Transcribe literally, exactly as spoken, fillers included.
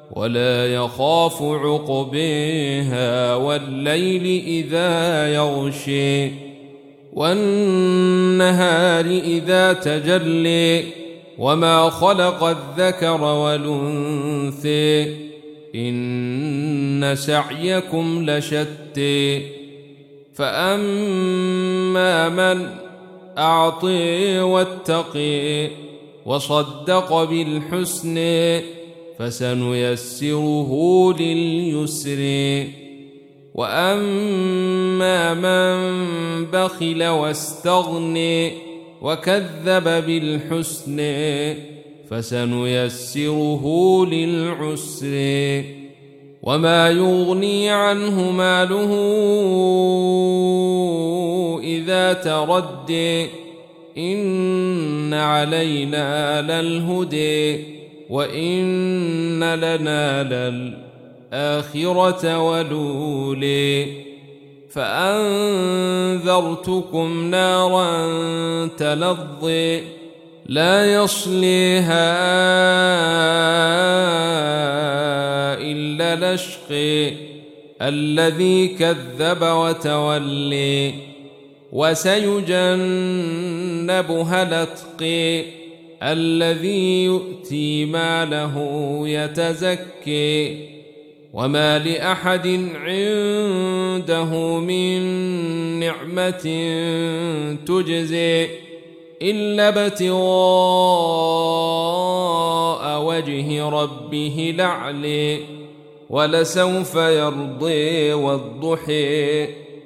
ولا يخاف عقبيها والليل إذا يغشي والنهار إذا تجلي وما خلق الذكر والأنثى إن سعيكم لشتى فأما من أعطي واتقي وصدق بالحسن فسنيسره لليسر وأما من بخل واستغني وكذب بالحسن فسنيسره للعسر وما يغني عنه ماله إذا تردي إن علينا للهدي وإن لنا للآخرة والأولى فأنذرتكم نارا تلظي لا يصليها إلا الأشقي الذي كذب وتولي وسيجنبها الأتقي الذي يؤتي ماله يتزكي وما لأحد عنده من نعمة تجزي إلا ابتغاء وجه ربه الأعلى ولسوف يرضي والضحى